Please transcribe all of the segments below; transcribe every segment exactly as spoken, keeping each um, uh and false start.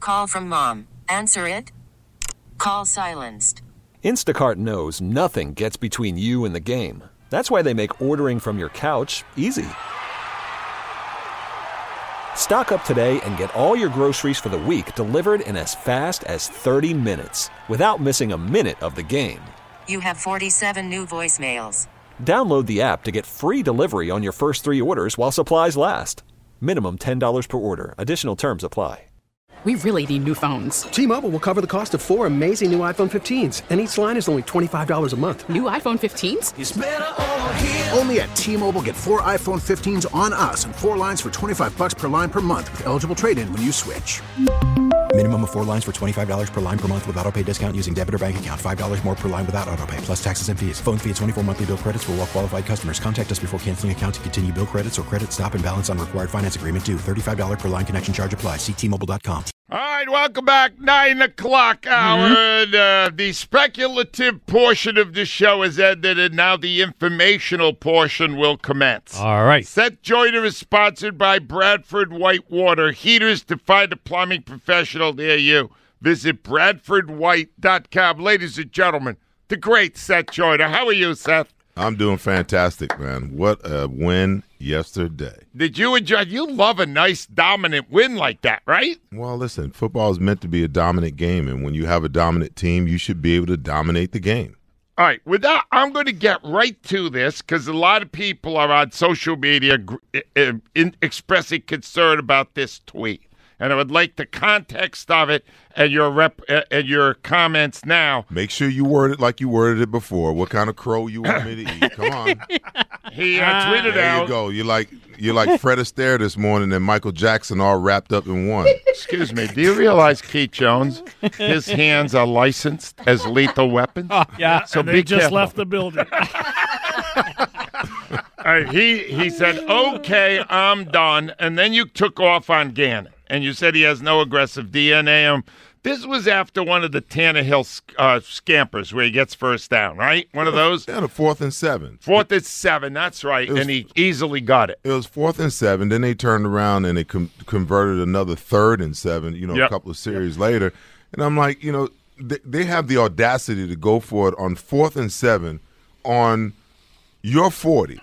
Call from mom. Answer it. Call silenced. Instacart knows nothing gets between you and the game. That's why they make ordering from your couch easy. Stock up today and get all your groceries for the week delivered in as fast as thirty minutes without missing a minute of the game. You have forty-seven new voicemails. Download the app to get free delivery on your first three orders while supplies last. Minimum ten dollars per order. Additional terms apply. We really need new phones. T-Mobile will cover the cost of four amazing new iPhone fifteens, and each line is only twenty-five dollars a month. New iPhone fifteens? It's better over here. Only at T-Mobile, get four iPhone fifteens on us and four lines for twenty-five dollars per line per month with eligible trade-in when you switch. Minimum of four lines for twenty-five dollars per line per month with autopay discount using debit or bank account. five dollars more per line without autopay, plus taxes and fees. Phone fee at twenty-four monthly bill credits for well-qualified customers. Contact us before canceling account to continue bill credits or credit stop and balance on required finance agreement due. thirty-five dollars per line connection charge applies. See T Mobile dot com. All right, welcome back. Nine o'clock hour. Mm-hmm. Uh, the speculative portion of the show has ended, and now the informational portion will commence. All right. Seth Joyner is sponsored by Bradford Whitewater Heaters. To find a plumbing professional near you, visit bradford white dot com. Ladies and gentlemen, the great Seth Joyner. How are you, Seth? I'm doing fantastic, man. What a win yesterday. Did you enjoy? You love a nice dominant win like that, right? Well, listen, football is meant to be a dominant game, and when you have a dominant team, you should be able to dominate the game. All right, without, I'm going to get right to this because a lot of people are on social media uh, in, expressing concern about this tweet. And I would like the context of it and your rep uh, and your comments now. Make sure you word it like you worded it before. What kind of crow you want me to eat? Come on. He uh, tweeted there out. There you go. You're like you're like Fred Astaire this morning and Michael Jackson all wrapped up in one. Excuse me. Do you realize Keith Jones, his hands are licensed as lethal weapons? Oh, yeah. So and be they just careful. left the building. All right, he he said, "Okay, I'm done," and then you took off on Gannon. And you said he has no aggressive D N A. Um, this was after one of the Tannehill uh, scampers where he gets first down, right? One of those? Yeah, the fourth and seven. Fourth and seven, that's right. Was, and he easily got it. It was fourth and seven. Then they turned around and they com- converted another third and seven, you know, yep. a couple of series yep. later. And I'm like, you know, they, they have the audacity to go for it on fourth and seven on your forty.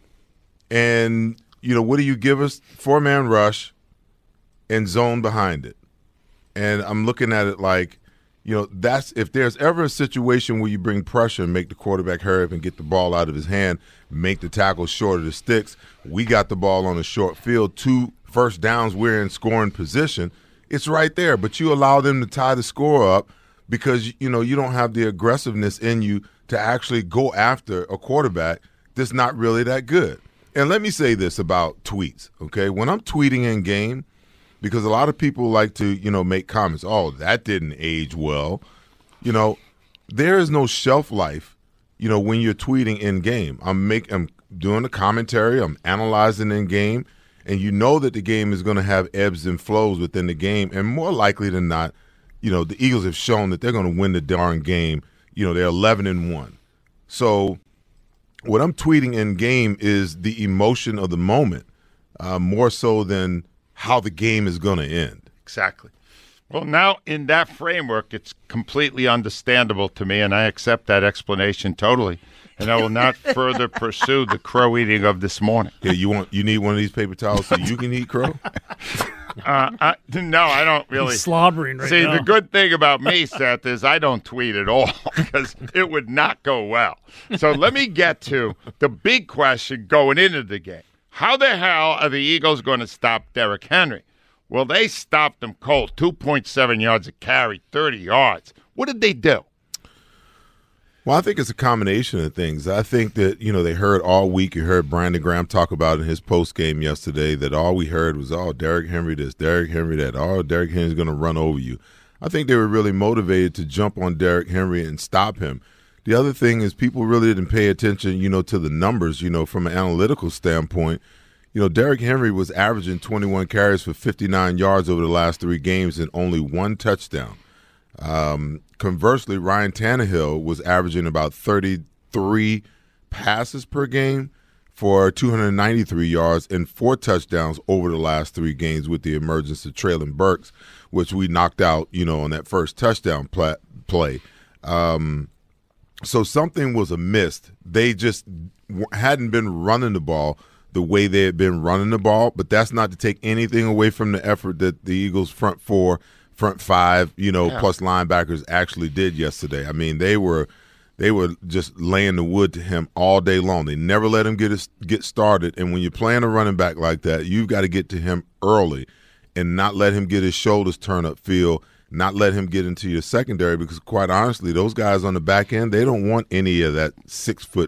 And, you know, what do you give us? Four-man rush. And zone behind it. And I'm looking at it like, you know, that's if there's ever a situation where you bring pressure and make the quarterback hurry up and get the ball out of his hand, make the tackle short of the sticks. We got the ball on a short field, two first downs, we're in scoring position. It's right there, but you allow them to tie the score up because, you know, you don't have the aggressiveness in you to actually go after a quarterback that's not really that good. And let me say this about tweets, okay? When I'm tweeting in game, because a lot of people like to, you know, make comments, oh, that didn't age well. You know, there is no shelf life, you know, when you're tweeting in game. I'm make, I'm doing a commentary, I'm analyzing in game, and you know that the game is going to have ebbs and flows within the game. And more likely than not, you know, the Eagles have shown that they're going to win the darn game. You know, they're eleven and one. So what I'm tweeting in game is the emotion of the moment, uh, more so than how the game is going to end. Exactly. Well, now in that framework, it's completely understandable to me, and I accept that explanation totally. And I will not further pursue the crow eating of this morning. Yeah, you want you need one of these paper towels so you can eat crow? uh, I, no, I don't really. He's slobbering right See, now. the good thing about me, Seth, is I don't tweet at all because it would not go well. So let me get to the big question going into the game. How the hell are the Eagles going to stop Derrick Henry? Well, they stopped him cold. two point seven yards a carry, thirty yards. What did they do? Well, I think it's a combination of things. I think that, you know, they heard all week, you heard Brandon Graham talk about in his post-game yesterday that all we heard was, oh, Derrick Henry this, Derrick Henry that, oh, Derrick Henry's going to run over you. I think they were really motivated to jump on Derrick Henry and stop him. The other thing is people really didn't pay attention, you know, to the numbers, you know, from an analytical standpoint. You know, Derrick Henry was averaging twenty-one carries for fifty-nine yards over the last three games and only one touchdown. Um, conversely, Ryan Tannehill was averaging about thirty-three passes per game for two hundred ninety-three yards and four touchdowns over the last three games with the emergence of Treylon Burks, which we knocked out, you know, on that first touchdown pla- play. Um, so something was amiss. They just w- hadn't been running the ball the way they had been running the ball, but that's not to take anything away from the effort that the Eagles front four, front five, you know, yeah. plus linebackers actually did yesterday. I mean, they were – They were just laying the wood to him all day long. They never let him get his, get started. And when you're playing a running back like that, you've got to get to him early and not let him get his shoulders turn upfield, not let him get into your secondary because, quite honestly, those guys on the back end, they don't want any of that six foot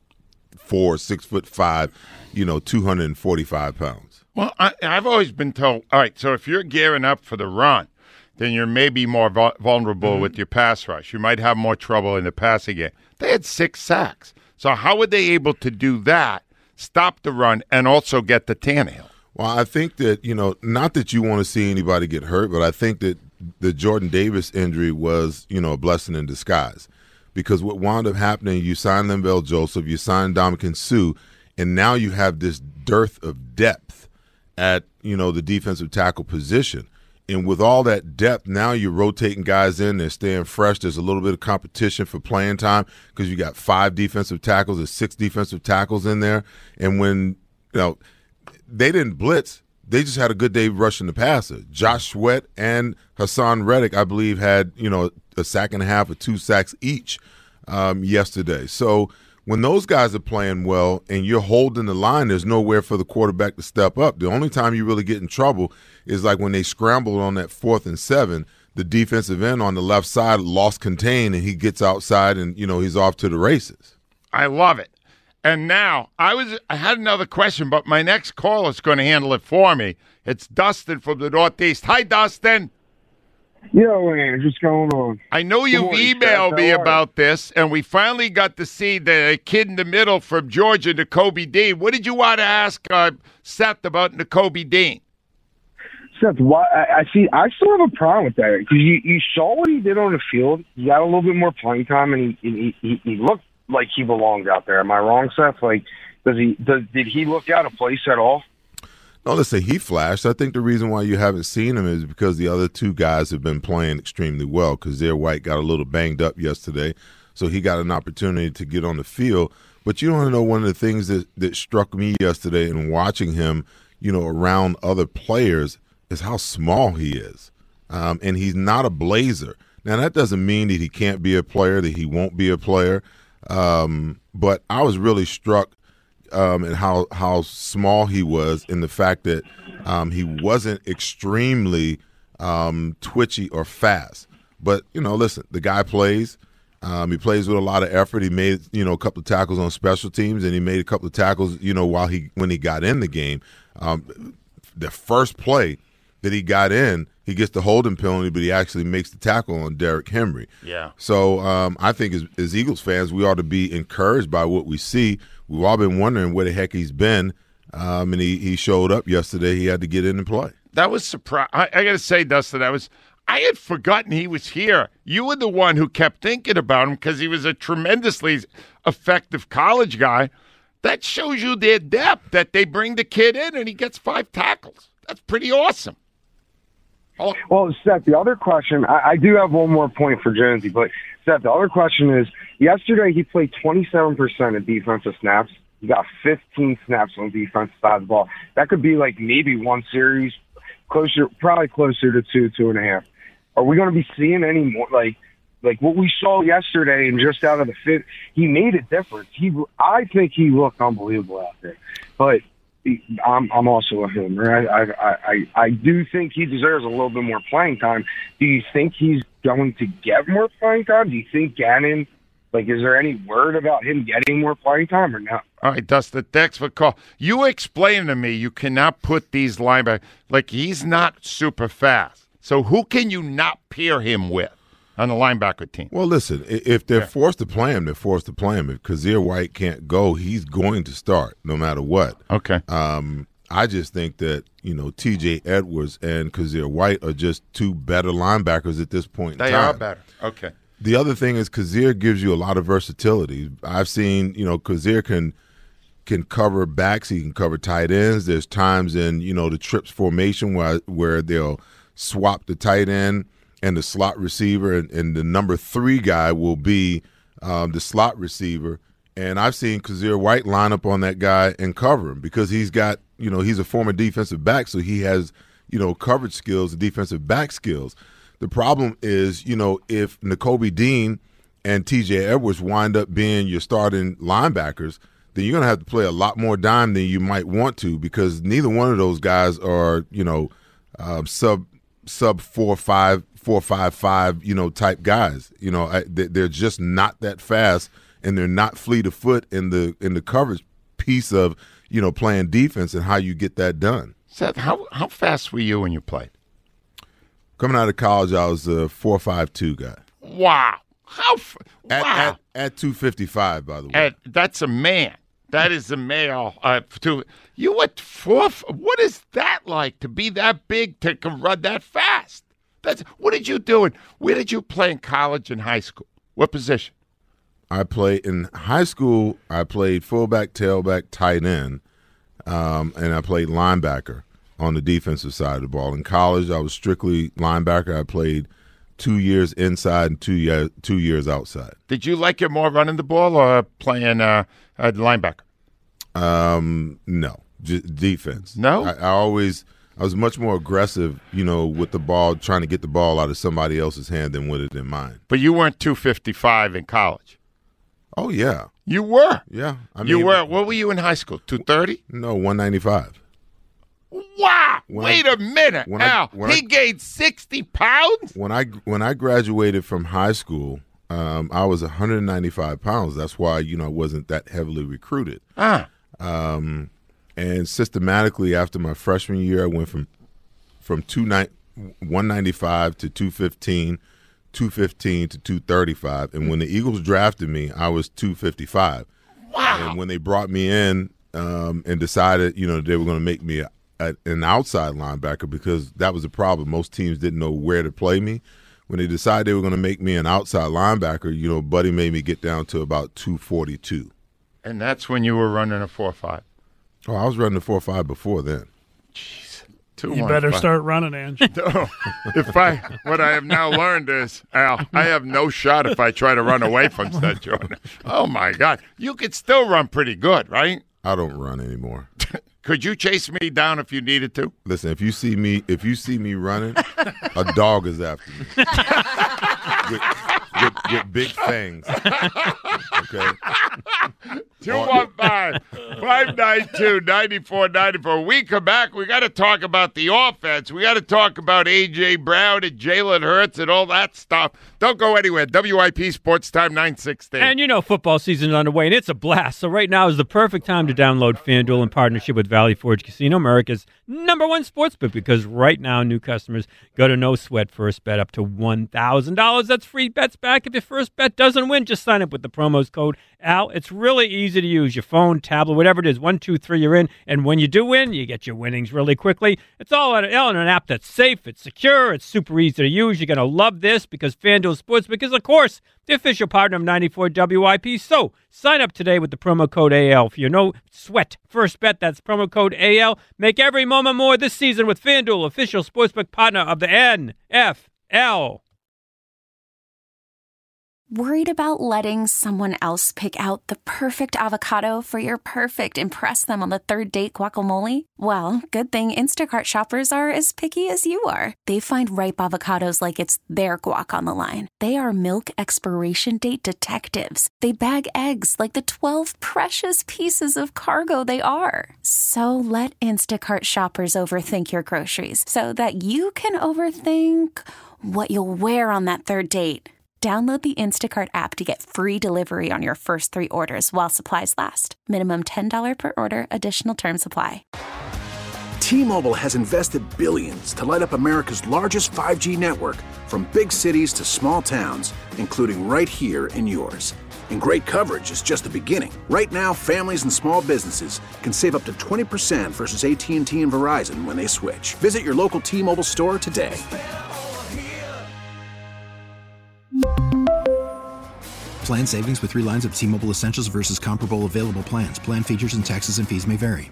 four, six foot five, you know, two hundred forty-five pounds. Well, I, I've always been told, all right, so if you're gearing up for the run, then you're maybe more vul- vulnerable mm-hmm. with your pass rush. You might have more trouble in the passing game. They had six sacks. So how were they able to do that, stop the run, and also get the Tannehill? Well, I think that, you know, not that you want to see anybody get hurt, but I think that the Jordan Davis injury was, you know, a blessing in disguise. Because what wound up happening, you signed Linval Joseph, you signed Ndamukong Suh, and now you have this dearth of depth at, you know, the defensive tackle position. And with all that depth, now you're rotating guys in. They're staying fresh. There's a little bit of competition for playing time because you got five defensive tackles. There's six defensive tackles in there. And when, you know, they didn't blitz, they just had a good day rushing the passer. Josh Sweat and Hassan Reddick, I believe, had, you know, a sack and a half or two sacks each um, yesterday. So when those guys are playing well and you're holding the line, there's nowhere for the quarterback to step up. The only time you really get in trouble is like when they scrambled on that fourth and seven, the defensive end on the left side lost contain and he gets outside and, you know, he's off to the races. I love it. And now I was I had another question, but my next caller is going to handle it for me. It's Dustin from the Northeast. Hi, Dustin. Yo, man, what's going on? I know you've morning, emailed me about this, and we finally got to see the kid in the middle from Georgia, Nakobe Dean. What did you want to ask uh, Seth about Nakobe Dean? Seth, why, I, I see. I still have a problem with that because you, you saw what he did on the field. He got a little bit more playing time, and he he, he, he looked like he belonged out there. Am I wrong, Seth? Like, does he does, did he look out of place at all? No, listen, he flashed. I think the reason why you haven't seen him is because the other two guys have been playing extremely well. Kazir White got a little banged up yesterday, so he got an opportunity to get on the field. But you want to know one of the things that, that struck me yesterday in watching him, you know, around other players is how small he is. Um, and he's not a blazer. Now, that doesn't mean that he can't be a player, that he won't be a player. Um, but I was really struck Um, and how, how small he was, in the fact that um, he wasn't extremely um, twitchy or fast. But, you know, listen, the guy plays. Um, he plays with a lot of effort. He made, you know, a couple of tackles on special teams, and he made a couple of tackles, you know, while he when he got in the game. Um, the first play that he got in, he gets the holding penalty, but he actually makes the tackle on Derrick Henry. Yeah. So um, I think as, as Eagles fans, we ought to be encouraged by what we see. We've all been wondering where the heck he's been, um, and he, he showed up yesterday. He had to get in and play. That was surprise. I, I got to say, Dustin, I was I had forgotten he was here. You were the one who kept thinking about him because he was a tremendously effective college guy. That shows you their depth, that they bring the kid in and he gets five tackles. That's pretty awesome. Oh. Well, Seth, the other question, I, I do have one more point for Jonesy, but Seth, the other question is, yesterday he played twenty-seven percent of defensive snaps. He got fifteen snaps on the defensive side of the ball. That could be like maybe one series, closer, probably closer to two, two and a half. Are we going to be seeing any more, like, like what we saw yesterday and just out of the fifth? He made a difference. He, I think he looked unbelievable out there, but I'm, I'm also a homer. I, I, I, I do think he deserves a little bit more playing time. Do you think he's going to get more playing time? Do you think Gannon, like, is there any word about him getting more playing time or not? All right, Dustin, thanks for call. You explain to me you cannot put these linebackers, like, he's not super fast. So who can you not pair him with on the linebacker team? Well, listen, if they're yeah. forced to play him, they're forced to play him. If Kazir White can't go, he's going to start no matter what. Okay. Um, I just think that, you know, T J Edwards and Kazir White are just two better linebackers at this point in they time. are better. Okay. The other thing is Kazir gives you a lot of versatility. I've seen, you know, Kazir can can cover backs. He can cover tight ends. There's times in, you know, the trips formation where where they'll swap the tight end and the slot receiver, and, and the number three guy will be um, the slot receiver. And I've seen Kazir White line up on that guy and cover him because he's got, you know, he's a former defensive back, so he has, you know, coverage skills, defensive back skills. The problem is, you know, if Nakobe Dean and T J Edwards wind up being your starting linebackers, then you're going to have to play a lot more dime than you might want to because neither one of those guys are, you know, uh, sub sub four five four five five you know type guys. You know, I, they're just not that fast, and they're not fleet of foot in the in the coverage piece of, you know, playing defense and how you get that done. Seth, how how fast were you when you played? Coming out of college, I was a four five two guy. Wow. How f- at, wow. At, at two fifty-five, by the way. At, that's a man. That is a male. Uh, to, you what four? What is that like to be that big to run that fast? That's what did you do? And where did you play in college and high school? What position? I played in high school. I played fullback, tailback, tight end, um, and I played linebacker on the defensive side of the ball. In college, I was strictly linebacker. I played two years inside and two years two years outside. Did you like it more running the ball or playing uh, uh, linebacker? Um, no, J- defense. No, I, I always I was much more aggressive, you know, with the ball, trying to get the ball out of somebody else's hand than with it in mine. But you weren't two fifty-five in college. Oh yeah, you were. Yeah, I mean, you were. What were you in high school? two thirty? No, one ninety-five. Wow! When Wait I, a minute, when Al. I, when he I, gained sixty pounds? When I when I graduated from high school, um, I was one ninety-five pounds. That's why, you know, I wasn't that heavily recruited. Ah. Um, and systematically after my freshman year, I went from from one ninety-five to two fifteen, two fifteen to two thirty-five. And when the Eagles drafted me, I was two fifty-five. Wow! And when they brought me in um, and decided, you know, they were going to make me a an outside linebacker because that was the problem. Most teams didn't know where to play me. When they decided they were going to make me an outside linebacker, you know, Buddy made me get down to about two forty-two. And that's when you were running a four five. Oh, I was running a four five before then. Jeez. You better start running, Ange. No. If I, what I have now learned is, Al, I have no shot if I try to run away from Seth Jordan. Oh, my God. You could still run pretty good, right? I don't run anymore. Could you chase me down if you needed to? Listen, if you see me, if you see me running, a dog is after me with, with, with big fangs. Okay. two one five, five nine two, nine four nine four. We come back. We got to talk about the offense. We got to talk about A J. Brown and Jalen Hurts and all that stuff. Don't go anywhere. W I P Sports Time nine sixteen. And you know football season is underway, and it's a blast. So right now is the perfect time to download FanDuel in partnership with Valley Forge Casino, America's number one sportsbook, because right now new customers go to No Sweat First Bet up to one thousand dollars. That's free bets back if your first bet doesn't win. Just sign up with the promo code Al. It's really easy to use. Your phone, tablet, whatever it is. One, two, three, you're in. And when you do win, you get your winnings really quickly. It's all on an app that's safe, it's secure, it's super easy to use. You're going to love this because FanDuel Sportsbook is, of course, the official partner of ninety-four W I P. So sign up today with the promo code A L for your No Sweat First Bet. That's promo code A L. Make every moment more this season with FanDuel, official sportsbook partner of the N F L. Worried about letting someone else pick out the perfect avocado for your perfect impress them on the third date guacamole? Well, good thing Instacart shoppers are as picky as you are. They find ripe avocados like it's their guac on the line. They are milk expiration date detectives. They bag eggs like the twelve precious pieces of cargo they are. So let Instacart shoppers overthink your groceries so that you can overthink what you'll wear on that third date. Download the Instacart app to get free delivery on your first three orders while supplies last. Minimum ten dollars per order. Additional terms apply. T-Mobile has invested billions to light up America's largest five G network, from big cities to small towns, including right here in yours. And great coverage is just the beginning. Right now, families and small businesses can save up to twenty percent versus A T and T and Verizon when they switch. Visit your local T-Mobile store today. Plan savings with three lines of T-Mobile Essentials versus comparable available plans. Plan features and taxes and fees may vary.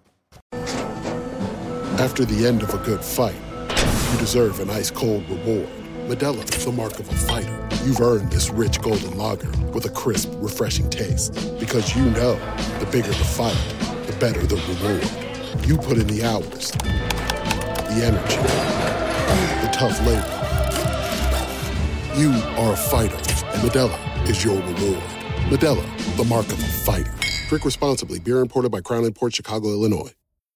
After the end of a good fight, you deserve an ice-cold reward. Modelo is the mark of a fighter. You've earned this rich golden lager with a crisp, refreshing taste. Because you know, the bigger the fight, the better the reward. You put in the hours, the energy, the tough labor. You are a fighter, and Modelo is your reward. Modelo, the mark of a fighter. Drink responsibly. Beer imported by Crown Imports, Chicago, Illinois.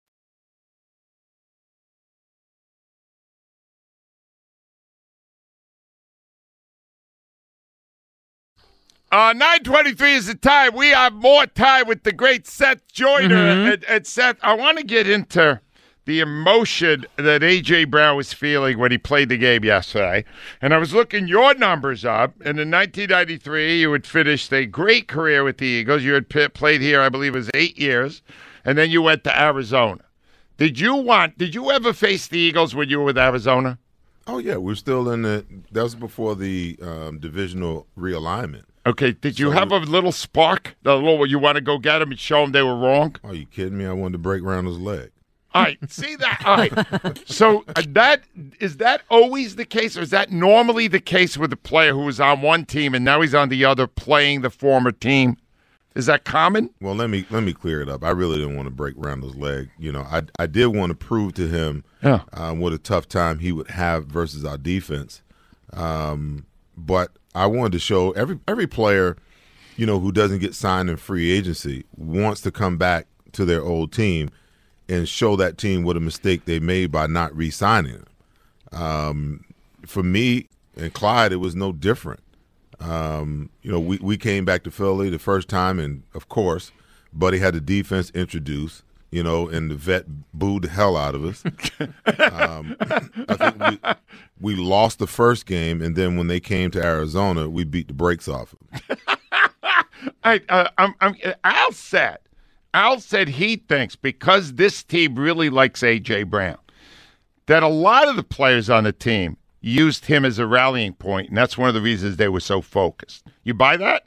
Uh, nine twenty-three is the time. We have more time with the great Seth Joyner. Mm-hmm. And, and Seth, I want to get into the emotion that A J. Brown was feeling when he played the game yesterday. And I was looking your numbers up. And in nineteen ninety-three, you had finished a great career with the Eagles. You had p- played here, I believe it was eight years. And then you went to Arizona. Did you want, did you ever face the Eagles when you were with Arizona? Oh, yeah. We're still in the, that was before the um, divisional realignment. Okay, did you So have a little spark? A little, you want to go get them and show them they were wrong? Are you kidding me? I wanted to break Randall's leg. All right, see that? All right. So uh, that is that always the case, or is that normally the case with a player who was on one team and now he's on the other playing the former team? Is that common? Well, let me let me clear it up. I really didn't want to break Randall's leg. You know, I I did want to prove to him yeah. um, what a tough time he would have versus our defense. Um, but I wanted to show every every player, you know, who doesn't get signed in free agency wants to come back to their old team and show that team what a mistake they made by not re-signing him. Um, for me and Clyde, it was no different. Um, you know, we, we came back to Philly the first time, and, of course, Buddy had the defense introduced, you know, and the vet booed the hell out of us. um, I think we, we lost the first game, and then when they came to Arizona, we beat the brakes off them. I, uh, I'm, I'm, Al said, Al said he thinks because this team really likes A J. Brown, that a lot of the players on the team used him as a rallying point, and that's one of the reasons they were so focused. You buy that?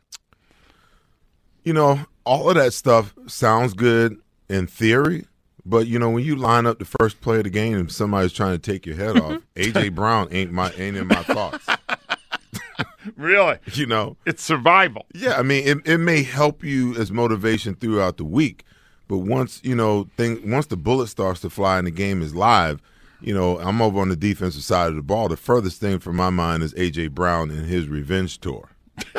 You know, all of that stuff sounds good in theory, but, you know, when you line up the first play of the game and somebody's trying to take your head off, A J. Brown ain't my ain't in my thoughts. Really? You know? It's survival. Yeah, I mean, it, it may help you as motivation throughout the week, but once, you know, thing, once the bullet starts to fly and the game is live, you know, I'm over on the defensive side of the ball. The furthest thing from my mind is A J. Brown and his revenge tour.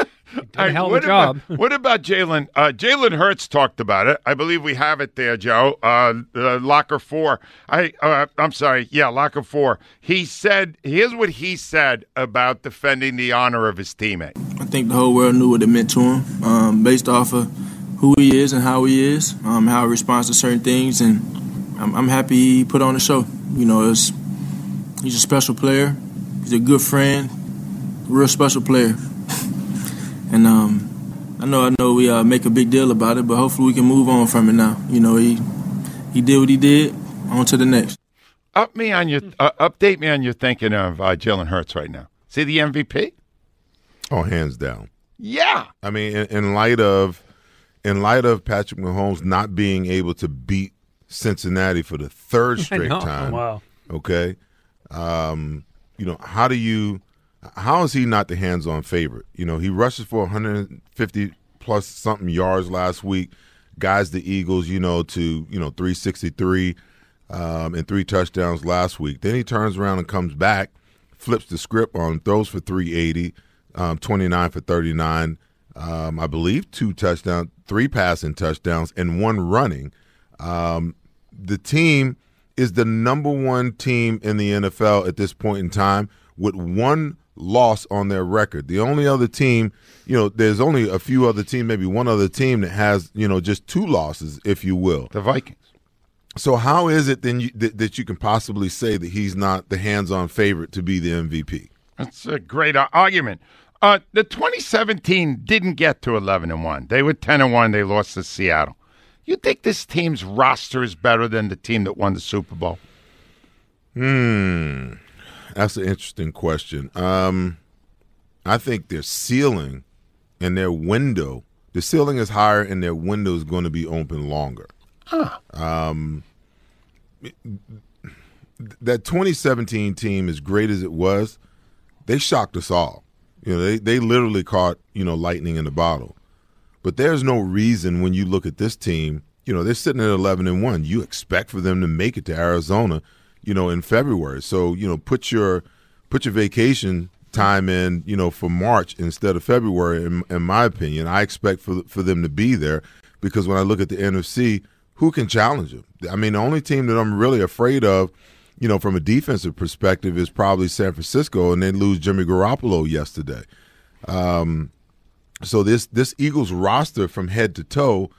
A hell of a job. job. What about Jalen? Uh, Jalen Hurts talked about it. I believe we have it there, Joe. Uh, uh, locker four. I. Uh, I'm sorry. Yeah, locker four. He said. Here's what he said about defending the honor of his teammate. I think the whole world knew what it meant to him, um, based off of who he is and how he is, um, how he responds to certain things, and I'm, I'm happy he put on the show. You know, it's, he's a special player. He's a good friend, a real special player. And um, I know I know we uh, make a big deal about it, but hopefully we can move on from it now. You know, he he did what he did, on to the next. Up me on your uh, update me on your thinking of uh, Jalen Hurts right now. Is he the M V P? Oh, hands down. Yeah. I mean, in, in light of in light of Patrick Mahomes not being able to beat Cincinnati for the third straight time. Wow. Okay. Um, you know, how do you how is he not the hands-on favorite? You know, he rushes for one hundred fifty plus something yards last week, guides the Eagles, you know, to, you know, three sixty-three um, and three touchdowns last week. Then he turns around and comes back, flips the script on, throws for three eighty, um, twenty-nine for thirty-nine, um, I believe two touchdowns, three passing touchdowns, and one running. Um, the team is the number one team in the N F L at this point in time with one loss on their record. The only other team, you know, there's only a few other teams, maybe one other team that has, you know, just two losses, if you will. The Vikings. So how is it then you, that, that you can possibly say that he's not the hands-on favorite to be the M V P? That's a great uh, argument. Uh, the twenty seventeen didn't get to eleven and one. They were ten and one. They lost to Seattle. You think this team's roster is better than the team that won the Super Bowl? Hmm. That's an interesting question. Um, I think their ceiling and their window, the ceiling is higher, and their window is going to be open longer. Huh. Um, that twenty seventeen team, as great as it was, they shocked us all. You know, they, they literally caught, you know, lightning in the bottle. But there's no reason when you look at this team, you know, they're sitting at eleven and one. You expect for them to make it to Arizona, you know, in February. So, you know, put your put your vacation time in, you know, for March instead of February, in, in my opinion. I expect for for them to be there because when I look at the N F C, who can challenge them? I mean, the only team that I'm really afraid of, you know, from a defensive perspective is probably San Francisco, and they lose Jimmy Garoppolo yesterday. Um, so this this Eagles roster from head to toe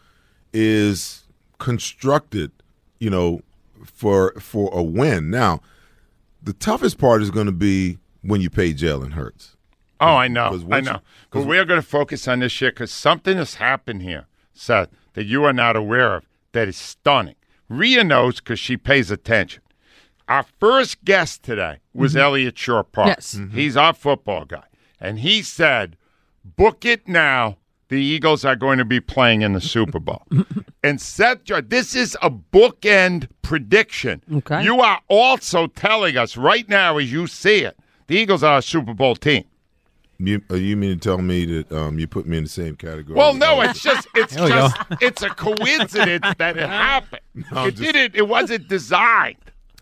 is constructed, you know, for for a win. Now, the toughest part is going to be when you pay Jalen Hurts. Oh, I know, I know. But we're going to focus on this shit because something has happened here, Seth, that you are not aware of that is stunning. Rhea knows because she pays attention. Our first guest today was mm-hmm. Elliot Shore-Parks. Yes. Mm-hmm. He's our football guy. And he said, book it now. The Eagles are going to be playing in the Super Bowl. And Seth, this is a bookend prediction. Okay. You are also telling us right now as you see it, the Eagles are a Super Bowl team. You, uh, you mean to tell me that um, you put me in the same category? Well, no, it's just it's just it's a coincidence that it happened. No, it just, didn't. It wasn't designed.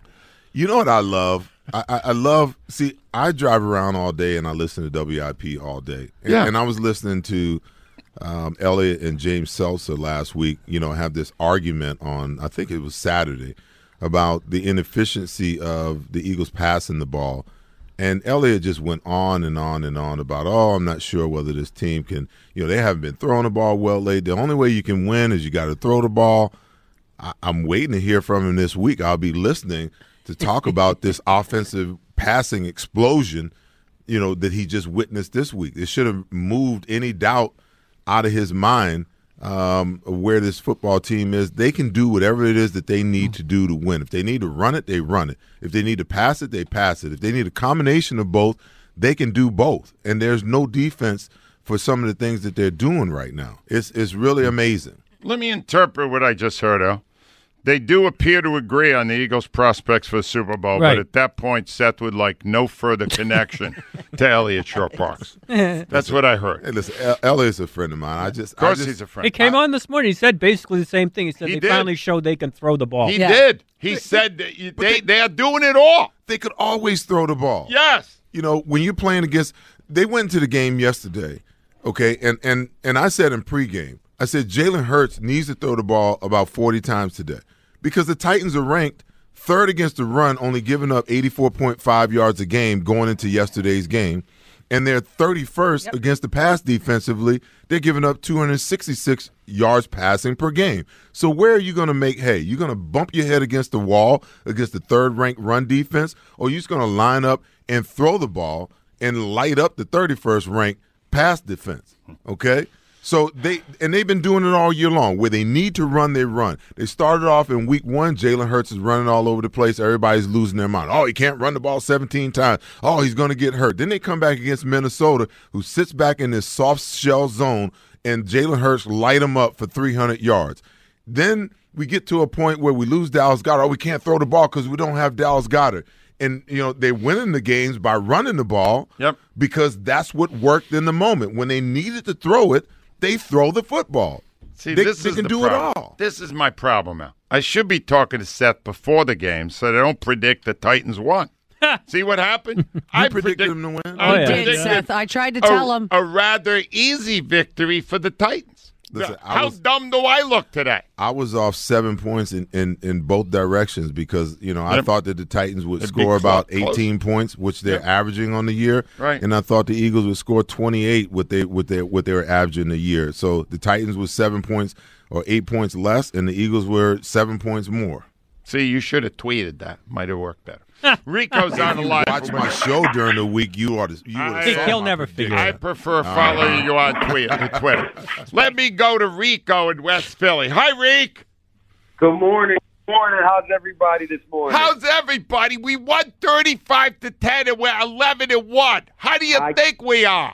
You know what I love? I, I, I love. See, I drive around all day and I listen to W I P all day. And, yeah. and I was listening to um, Elliot and James Seltzer last week. You know, have this argument on. I think it was Saturday about the inefficiency of the Eagles passing the ball. And Elliott just went on and on and on about, oh, I'm not sure whether this team can, you know, they haven't been throwing the ball well lately. The only way you can win is you got to throw the ball. I, I'm waiting to hear from him this week. I'll be listening to talk about this offensive passing explosion, you know, that he just witnessed this week. It should have moved any doubt out of his mind um, of where this football team is. They can do whatever it is that they need to do to win. If they need to run it, they run it. If they need to pass it, they pass it. If they need a combination of both, they can do both. And there's no defense for some of the things that they're doing right now. It's it's really amazing. Let me interpret what I just heard, Al. They do appear to agree on the Eagles' prospects for the Super Bowl, right. But at that point, Seth would like no further connection to Elliot Shore-Parks. That's what I heard. Hey, listen, El- Elliot's a friend of mine. I just, of course, I just, he's a friend. He came I, on this morning. He said basically the same thing. He said he they did. finally showed they can throw the ball. He Yeah. did. He said that you, they, they they are doing it all. They could always throw the ball. Yes. You know, when you're playing against – they went to the game yesterday, okay, and, and, and I said in pregame, I said Jalen Hurts needs to throw the ball about forty times today because the Titans are ranked third against the run, only giving up eighty-four point five yards a game going into yesterday's game, and they're thirty-first yep. against the pass defensively. They're giving up two hundred sixty-six yards passing per game. So where are you going to make hay? You're going to bump your head against the wall against the third-ranked run defense, or you're just going to line up and throw the ball and light up the thirty-first ranked pass defense, okay? So they and they've been doing it all year long. Where they need to run, they run. They started off in week one. Jalen Hurts is running all over the place. Everybody's losing their mind. Oh, he can't run the ball seventeen times. Oh, he's going to get hurt. Then they come back against Minnesota, who sits back in this soft shell zone, and Jalen Hurts light them up for three hundred yards. Then we get to a point where we lose Dallas Goedert. Oh, we can't throw the ball because we don't have Dallas Goedert. And, you know, they're winning the games by running the ball yep. because that's what worked in the moment. When they needed to throw it, they throw the football. See, they, this they is can the do problem. it all. This is my problem, Al. I should be talking to Seth before the game so they don't predict the Titans won. See what happened? I predicted predicted them to win. I Oh, yeah. did, Seth. I tried to tell a, him. a rather easy victory for the Titans. Listen, I How was- dumb do I look today? I was off seven points in, in, in both directions because, you know, I Yep. thought that the Titans would It'd be score clo- about close. eighteen points, which they're Yep. averaging on the year. Right. And I thought the Eagles would score twenty-eight what they what they what they were averaging a year. So the Titans was seven points or eight points less, and the Eagles were seven points more. See, you should have tweeted that. Might have worked better. Rico's on the line. Watch my show during the week. You ought to. You I- would have He- saw he'll my never prediction. figure it I out. prefer following you on Twitter. Twitter. Let me go to Rico in West Philly. Hi, Rico. Good morning. Good morning. How's everybody this morning? How's everybody? We won thirty-five to ten, and we're eleven and one. How do you I- think we are?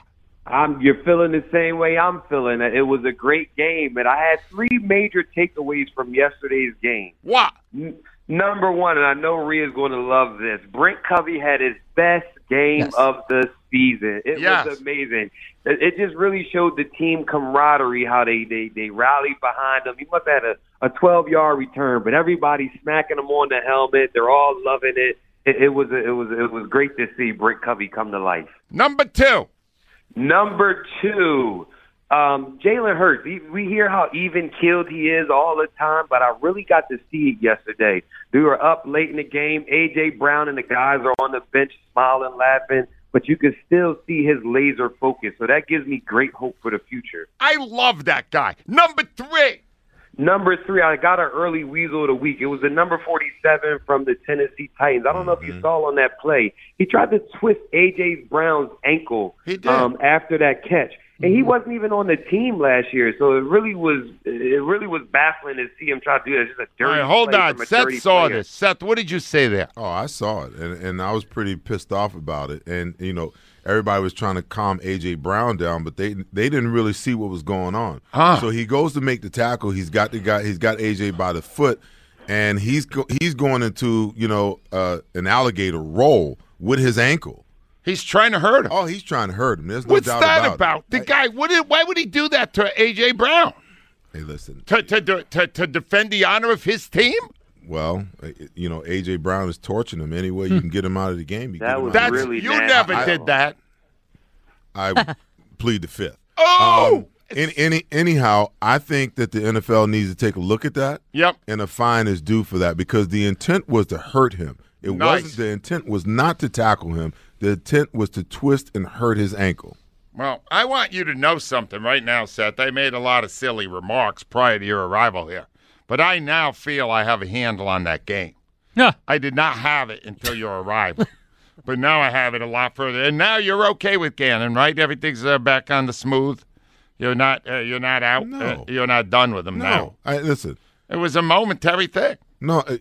I'm, you're feeling the same way I'm feeling. It was a great game, and I had three major takeaways from yesterday's game. What? N- number one, and I know Rhea's going to love this, Brent Covey had his best game yes. of the season. It yes. was amazing. It, it just really showed the team camaraderie, how they, they, they rallied behind him. He must have had a, a twelve-yard return, but everybody's smacking him on the helmet. They're all loving it. It, it was it was it was great to see Brent Covey come to life. Number two. Number two, um, Jalen Hurts. We hear how even-keeled he is all the time, but I really got to see it yesterday. We were up late in the game. A J. Brown and the guys are on the bench smiling, laughing, but you can still see his laser focus. So that gives me great hope for the future. I love that guy. Number three. Number three, I got an early weasel of the week. It was the number forty-seven from the Tennessee Titans. I don't know mm-hmm. if you saw on that play. He tried to twist A J. Brown's ankle he did. Um, after that catch. And he wasn't even on the team last year, so it really was it really was baffling to see him try to do that. It's just a dirty All right, hold play on. from a Seth dirty saw player. this. Seth, what did you say there? Oh, I saw it, and, and I was pretty pissed off about it. And, you know, everybody was trying to calm A J. Brown down, but they they didn't really see what was going on. Huh. So he goes to make the tackle. He's got the guy. He's got A J by the foot, and he's go, he's going into, you know, uh, an alligator roll with his ankle. He's trying to hurt him. Oh, he's trying to hurt him. There's no What's doubt that about, about? it. The guy, what did, why would he do that to A J. Brown? Hey, listen. To, to, to, to defend the honor of his team? Well, you know, A J. Brown is torching him any way you can get him out of the game. You That get him was out of the really You nasty. never I- did that. I plead the fifth. Oh! Um, any, any, anyhow, I think that the N F L needs to take a look at that. Yep. And a fine is due for that because the intent was to hurt him. It Nice. wasn't. The intent was not to tackle him. The intent was to twist and hurt his ankle. Well, I want you to know something right now, Seth. I made a lot of silly remarks prior to your arrival here, but I now feel I have a handle on that game. Yeah. I did not have it until your arrival, but now I have it a lot further. And now you're okay with Gannon, right? Everything's uh, back on the smooth. You're not. Uh, you're not out. No. Uh, you're not done with him No, now. I, listen. It was a momentary thing. No. Uh,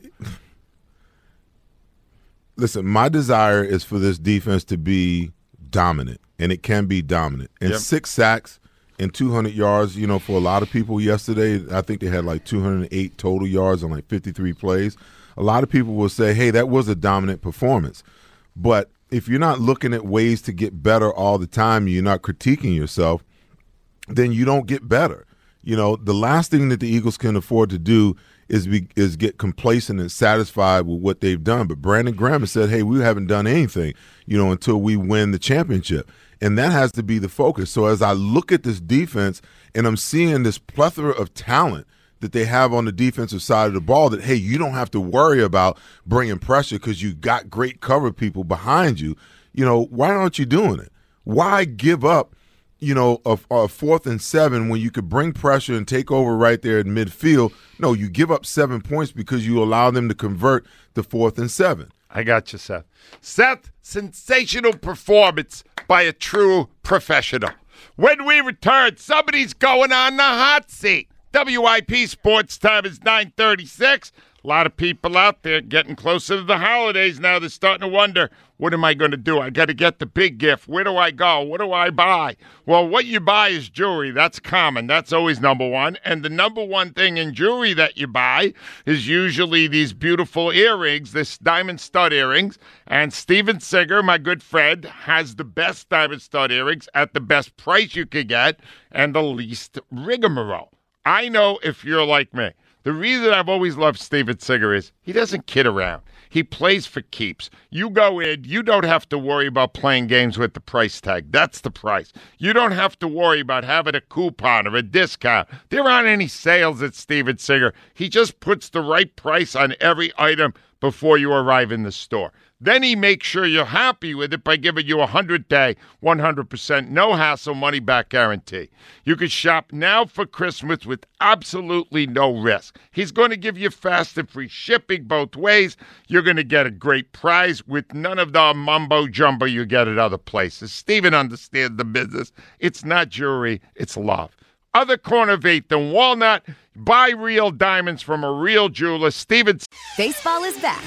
listen, my desire is for this defense to be dominant, and it can be dominant. And Yep. six sacks and two hundred yards, you know, for a lot of people yesterday, I think they had like two hundred eight total yards on like fifty-three plays. A lot of people will say, hey, that was a dominant performance. But if you're not looking at ways to get better all the time, you're not critiquing yourself, then you don't get better. You know, the last thing that the Eagles can afford to do is be, is get complacent and satisfied with what they've done. But Brandon Graham has said, hey, we haven't done anything, you know, until we win the championship. And that has to be the focus. So as I look at this defense and I'm seeing this plethora of talent that they have on the defensive side of the ball, that, hey, you don't have to worry about bringing pressure because you got great cover people behind you. You know, why aren't you doing it? Why give up, you know, a, a fourth and seven when you could bring pressure and take over right there in midfield? No, you give up seven points because you allow them to convert the fourth and seven. I got you, Seth. Seth, sensational performance by a true professional. When we return, somebody's going on the hot seat. W I P Sports Time is nine thirty-six. A lot of people out there getting closer to the holidays now. They're starting to wonder, what am I going to do? I got to get the big gift. Where do I go? What do I buy? Well, what you buy is jewelry. That's common. That's always number one. And the number one thing in jewelry that you buy is usually these beautiful earrings, this diamond stud earrings. And Steven Singer, my good friend, has the best diamond stud earrings at the best price you could get and the least rigmarole. I know if you're like me. The reason I've always loved Steven Singer is he doesn't kid around. He plays for keeps. You go in, you don't have to worry about playing games with the price tag. That's the price. You don't have to worry about having a coupon or a discount. There aren't any sales at Steven Singer. He just puts the right price on every item before you arrive in the store. Then he makes sure you're happy with it by giving you a one hundred day, one hundred percent no-hassle money-back guarantee. You can shop now for Christmas with absolutely no risk. He's going to give you fast and free shipping both ways. You're going to get a great prize with none of the mumbo-jumbo you get at other places. Steven understands the business. It's not jewelry, it's love. Other corner of eighth and Walnut, buy real diamonds from a real jeweler. Steven. Baseball is back,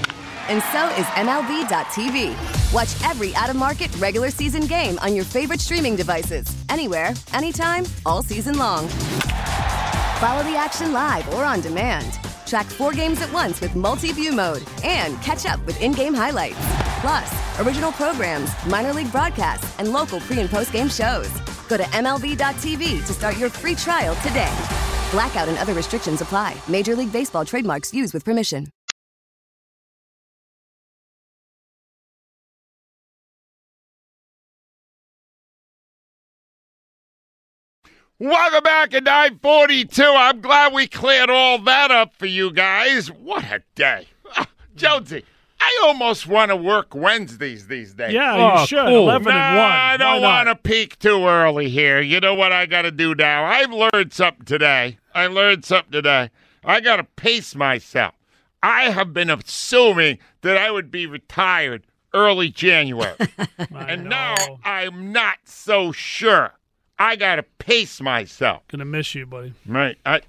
and so is M L B dot T V. Watch every out-of-market regular season game on your favorite streaming devices, anywhere, anytime, all season long. Follow the action live or on demand. Track four games at once with multi-view mode and catch up with in-game highlights. Plus, original programs, minor league broadcasts, and local pre- and post-game shows. Go to M L B dot T V to start your free trial today. Blackout and other restrictions apply. Major League Baseball trademarks used with permission. Welcome back at nine forty-two. I'm glad we cleared all that up for you guys. What a day. Ah, Jonesy, I almost want to work Wednesdays these days. Yeah, oh, you should. Cool. eleven nah, and one. I don't want to peak too early here. You know what I got to do now? I've learned something today. I learned something today. I got to pace myself. I have been assuming that I would be retired early January. and know. now I'm not so sure. I got to pace myself. Gonna miss you, buddy. Right. I,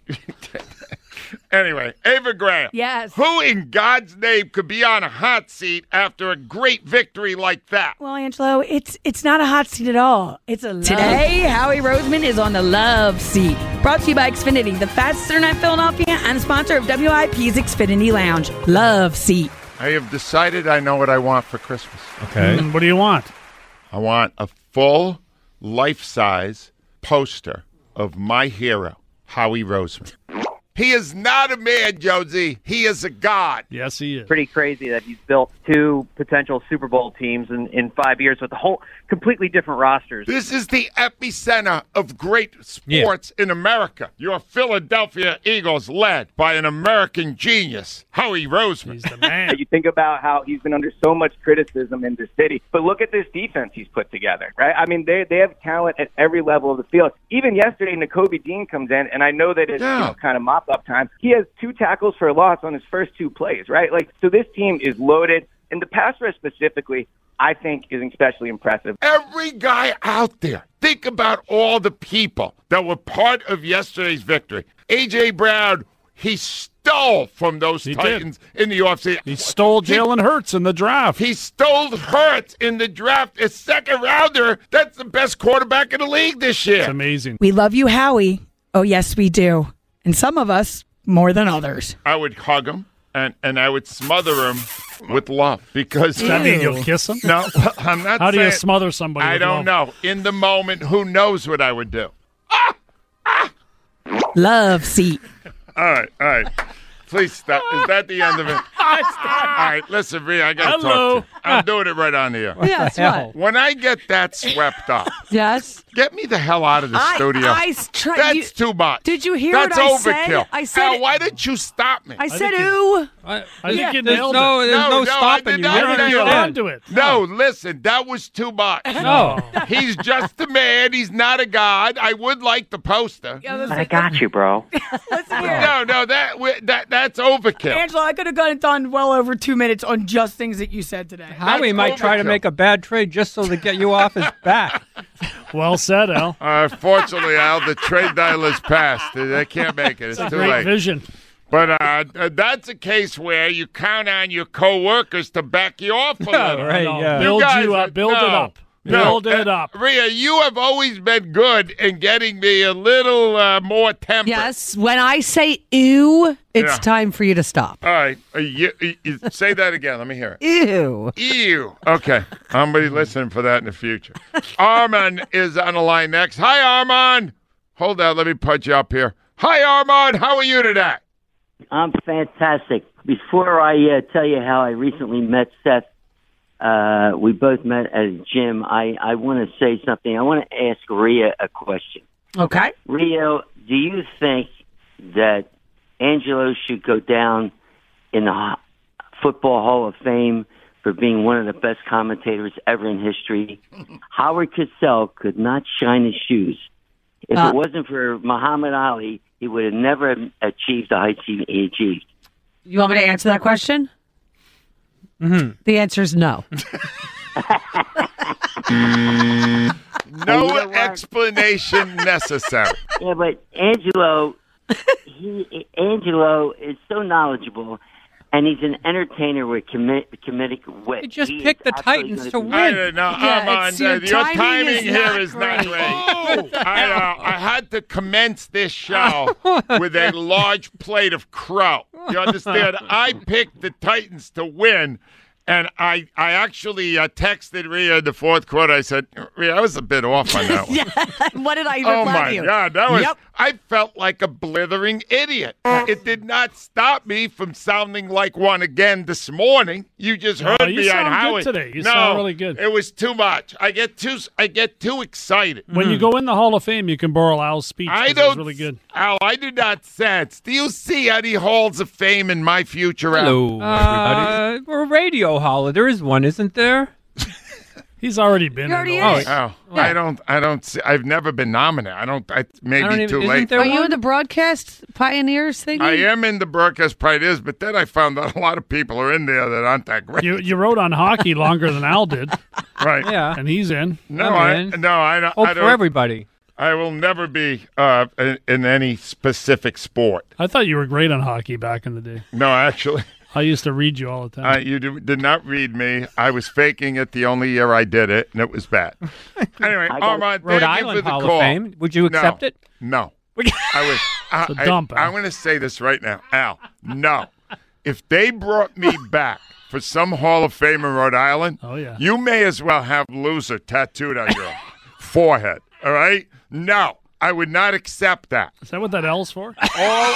anyway, Ava Graham. Yes. Who in God's name could be on a hot seat after a great victory like that? Well, Angelo, it's it's not a hot seat at all. It's a love. Today, Howie Roseman is on the love seat. Brought to you by Xfinity, the fastest internet in Philadelphia and sponsor of W I P's Xfinity Lounge. Love seat. I have decided I know what I want for Christmas. Okay. Mm, what do you want? I want a full life-size poster of my hero, Howie Roseman. He is not a man, Jonesy. He is a god. Yes, he is. Pretty crazy that he's built two potential Super Bowl teams in, in five years with a whole completely different rosters. This is the epicenter of great sports yeah. in America. Your Philadelphia Eagles led by an American genius, Howie Roseman. He's the man. You think about how he's been under so much criticism in the city, but look at this defense he's put together, right? I mean, they they have talent at every level of the field. Even yesterday, Nakobe Dean comes in, and I know that it's yeah. you know, kind of mop-up time. He has two tackles for a loss on his first two plays, right? Like, so this team is loaded, and the pass rush specifically, I think, is especially impressive. Every guy out there, think about all the people that were part of yesterday's victory. A J. Brown, he stole from those he Titans did. in the offseason. He stole Jalen Hurts in the draft. He stole Hurts in the draft. A second rounder. That's the best quarterback in the league this year. It's amazing. We love you, Howie. Oh, yes, we do. And some of us more than others. I would hug him, and, and I would smother him with love. Because Does that mean you'll kiss him? No, I'm not How saying, do you smother somebody I with don't love? know. In the moment, who knows what I would do? Ah! Ah! Love seat. All right, all right. Please stop. Is that the end of it? All right, listen, Rhea, I got to talk to you. I'm doing it right on the air. Yes, what? When I get that swept up, Yes. get me the hell out of the I, studio. I try, That's you, too much. Did you hear That's what I overkill. said? I said Al, it- why didn't you stop me? I said, think ooh. I, I think you there's nailed no, it. There's No, no, no, stopping I you. did not You're nail You're it. onto it. No, listen, that was too much. No. He's just a man. He's not a god. I would like the poster. I got you, bro. Listen here. No, no, that that that's overkill. Angela, I could have gotten done well over two minutes on just things that you said today. Howie That's might try to overkill. make a bad trade just so to get you off his back. Well said, Al. Uh, fortunately, Al, the trade dial is passed. They can't make it. It's, It's a too great late. vision. But uh, uh, that's a case where you count on your coworkers to back you off a little. right, No, yeah. Build guys you are- up. Build no. it up. No. Build it Uh, up. Rhea, you have always been good in getting me a little uh, more tempered. Yes, when I say ew, it's Yeah. time for you to stop. All right. Uh, you, you, you- say that again. Let me hear it. Ew. Ew. Okay. I'm going to be listening for that in the future. Armand is on the line next. Hi, Armand. Hold on. Let me put you up here. Hi, Armand. How are you today? I'm fantastic. Before I uh, tell you how I recently met Seth, uh, we both met at a gym. I, I want to say something. I want to ask Rhea a question. Okay. Rhea, do you think that Angelo should go down in the Ho- Football Hall of Fame for being one of the best commentators ever in history? Howard Cosell could not shine his shoes. If Uh, it wasn't for Muhammad Ali, he would have never achieved the heights he he achieved. You want me to answer that question? Mm-hmm. The answer is no. No explanation necessary. Yeah, but Angelo, he Angelo is so knowledgeable. and he's an entertainer with commi- comedic wit. They just He picked is the Titans absolutely to gonna win. be- I, no, Yeah, Armand, it's- your uh, your timing timing is here not is not great. great. I, uh, I had to commence this show with a large plate of crow. You understand? I picked the Titans to win. And I, I actually uh, texted Rhea in the fourth quarter. I said, Rhea, I was a bit off on that one. Yeah. What did I Oh, reply my to you? God. That was, Yep. I felt like a blithering idiot. It did not stop me from sounding like one again this morning. You just No, heard you me on sound good Howard. today. You no, sound really good. It was too much. I get too I get too excited. When you go in the Hall of Fame, you can borrow Al's speech. 'cause I it was don't, really good. Al, I do not sense. Do you see any halls of fame in my future, Al? Hello, everybody. Uh, we're a radio hall. There is one, isn't there? He's already been. He already in is. Oh, I don't. I don't. See, I've never been nominated. I don't. I, maybe I don't even- too isn't late. there Are you one? in the broadcast pioneers thing? I am in the broadcast pioneers, but then I found out a lot of people are in there that aren't that great. You you wrote on hockey longer than Al did, right? Yeah. and he's in. No, I'm I in. no, I don't. Hope I for don't. everybody. I will never be uh, in, in any specific sport. I thought you were great on hockey back in the day. No, actually, I used to read you all the time. uh, you do, did not read me. I was faking it the only year I did it, and it was bad. Anyway, I got- Armand, Rhode thank you Island for the Hall call. of Fame. Would you accept no, it? No. I was. I, It's a dump, I, Al. I'm going to say this right now, Al. No. If they brought me back for some Hall of Fame in Rhode Island, Oh, yeah. you may as well have loser tattooed on your forehead. All right? No, I would not accept that. Is that what that L's for? All,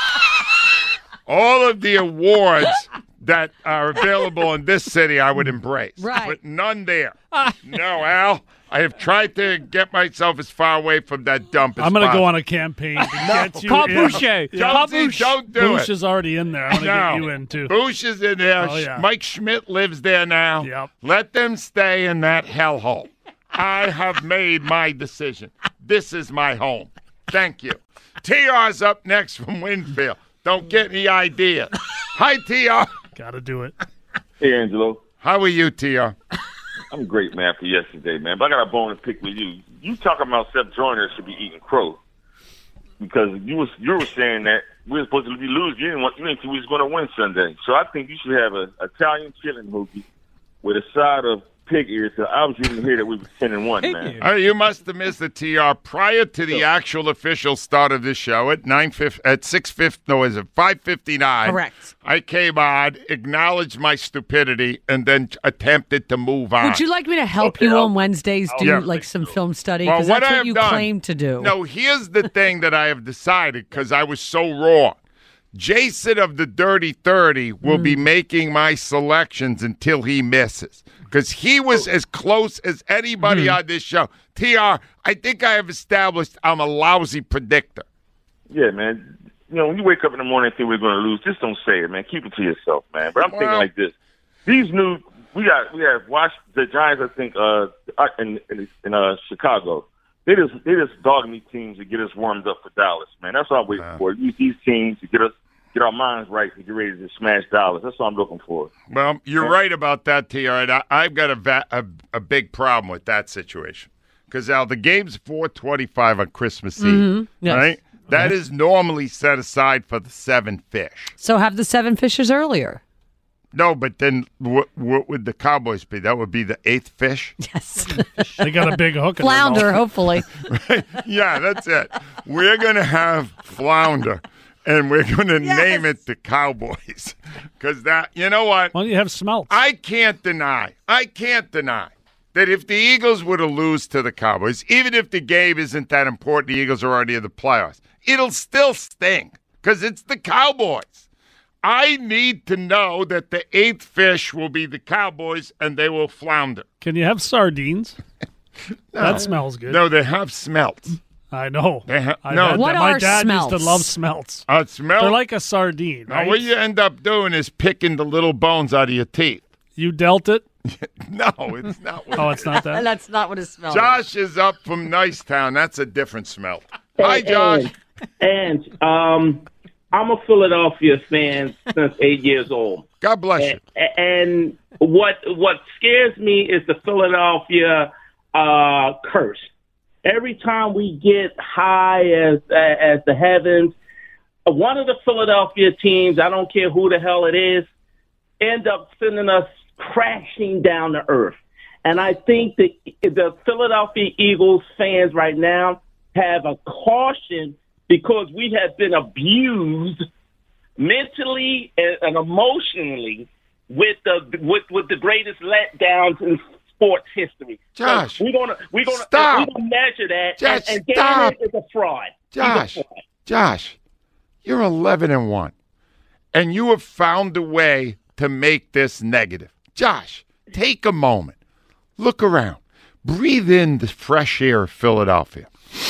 all of the awards that are available in this city, I would embrace. Right. But none there. No, Al. I have tried to get myself as far away from that dump as I'm going to go possible. on a campaign to get you Call in. Boucher. Yeah. Call Jonesy, Boucher. don't do Boosh it. is already in there. I'm going to No. get you in, too. Boosh is in there. Oh, yeah. Mike Schmidt lives there now. Yep. Let them stay in that hellhole. I have made my decision. This is my home. Thank you. T R's up next from Winfield. Don't get any ideas. Hi, T R. Got to do it. Hey, Angelo. How are you, T R? I'm great, man, for yesterday, man. But I got a bone to pick with you. You talking about Seth Joyner should be eating crow because you was you were saying that we were supposed to be losing. You didn't want you didn't think we was going to win Sunday. So I think you should have a Italian chilling hoagie with a side of pig ears. So I was even hear that we were ten and one, man. Oh, you must have missed the T R prior to the actual official start of this show at nine fifty at six fifty. No, is it five fifty nine? Correct. I came on, acknowledged my stupidity, and then attempted to move on. Would you like me to help Okay, you I'll- on Wednesdays do Yeah. like some film study? Well, Because what that's I what have you done- claim to do. No, here's the thing that I have decided because I was so wrong. Jason of the Dirty thirty will be making my selections until he misses because he was as close as anybody on this show. T R, I think I have established I'm a lousy predictor. Yeah, man. You know, when you wake up in the morning and think we're going to lose, just don't say it, man. Keep it to yourself, man. But I'm thinking Well- like this: these new we got we have watched the Giants. I think uh in in, in uh Chicago. They just they just dogging these teams to get us warmed up for Dallas, man. That's all I'm waiting for. Use these teams to get us get our minds right to get ready to smash Dallas. That's all I'm looking for. Well, you're right about that, T R. And I, I've got a, va- a a big problem with that situation because Al, the game's four twenty-five on Christmas Eve, Mhm. Yes. right? That is normally set aside for the seven fish. So have the seven fishes earlier. No, but then what, what would the Cowboys be? That would be the eighth fish? Yes. They got a big hook in their Flounder, mouth. hopefully. Yeah, that's it. We're going to have flounder, and we're going to name it the Cowboys. Because that, you know what? Well, you have smelts. I can't deny, I can't deny that if the Eagles were to lose to the Cowboys, even if the game isn't that important, the Eagles are already in the playoffs, it'll still sting because it's the Cowboys. I need to know that the eighth fish will be the Cowboys and they will flounder. Can you have sardines? No. That smells good. No, they have smelts. I know. They ha- I've no. had What that. My are dad used smelts? to love smelts. Uh, smell. They're like a sardine, Now, right? what you end up doing is picking the little bones out of your teeth. You dealt it? No, it's not. What Oh, it it's not that? That's not what it smells Josh is up from Nicetown. That's a different smell. Hi, Josh. And um, I'm a Philadelphia fan since eight years old. God bless you. And, and what what scares me is the Philadelphia uh, curse. Every time we get high as as the heavens, one of the Philadelphia teams, I don't care who the hell it is, end up sending us crashing down to earth. And I think that the Philadelphia Eagles fans right now have a caution because we have been abused mentally and, and emotionally with the with, with the greatest letdowns in sports history. Josh, so we're gonna we're gonna stop. we're gonna measure that. Josh, and, and stop. Gannon is a fraud. Josh, He's a fraud. Josh, you're eleven and one, and you have found a way to make this negative. Josh, take a moment, look around, breathe in the fresh air of Philadelphia.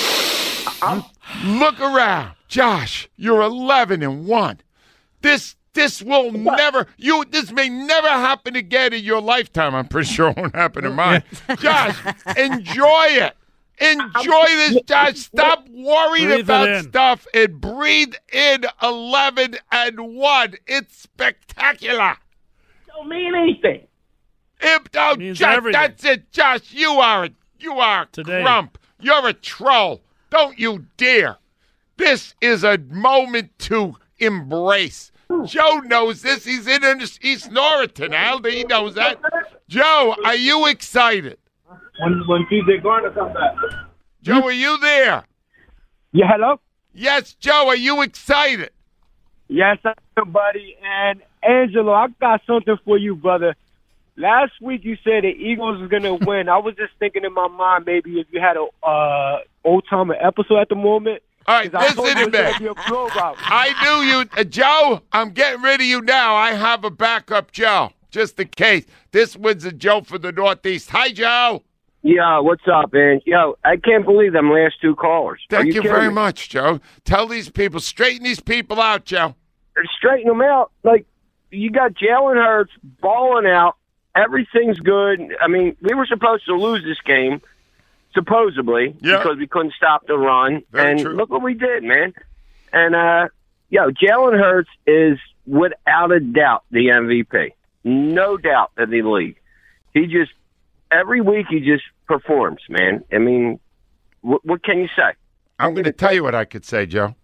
I'm, look around, Josh. You're eleven and one. This this will never you. This may never happen again in your lifetime. I'm pretty sure it won't happen in mine. Josh, enjoy it. Enjoy this, Josh. Stop worrying Breathe about it in. stuff and breathe in eleven and one. It's spectacular. don't mean anything. If, oh, Means Josh, everything. that's it, Josh. You are a, you are a Today. grump. You're a troll. Don't you dare. This is a moment to embrace. Joe knows this. He's in East Norriton, Al. He knows that. Joe, are you excited? When when T J Garner comes back. Joe, are you there? Yeah, hello? Yes, Joe, are you excited? Yes, I am, buddy. And Angelo, I got something for you, brother. Last week you said the Eagles was going to win. I was just thinking in my mind maybe if you had a uh, old-timer episode at the moment. All right, I told listen you to it was me. gonna be a blowout. I knew you. Uh, Joe, I'm getting rid of you now. I have a backup Joe, just in case. This one's a Joe for the Northeast. Hi, Joe. Yeah, what's up, man? Yo, I can't believe them last two callers. Are Thank you, kidding very me? much, Joe. Tell these people, straighten these people out, Joe. Straighten them out. Like, you got Jalen Hurts balling out. Everything's good. I mean, we were supposed to lose this game, supposedly, Yeah. because we couldn't stop the run. Very and true. look what we did, man. And, uh, yo, Jalen Hurts is, without a doubt, the M V P. No doubt in the league. He just, every week he just performs, man. I mean, what, what can you say? I'm going to tell you what I could say, Joe.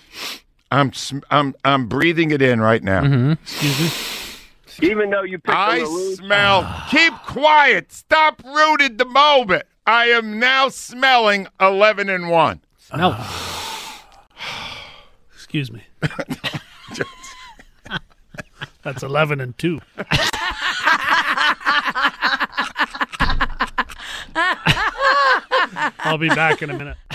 I'm sm- I'm I'm breathing it in right now. Mm-hmm. Excuse me. Even though you picked I them to lose. smell. Keep quiet. Stop rooting the moment. I am now smelling eleven and one. Smell. Excuse me. That's eleven and two. I'll be back in a minute.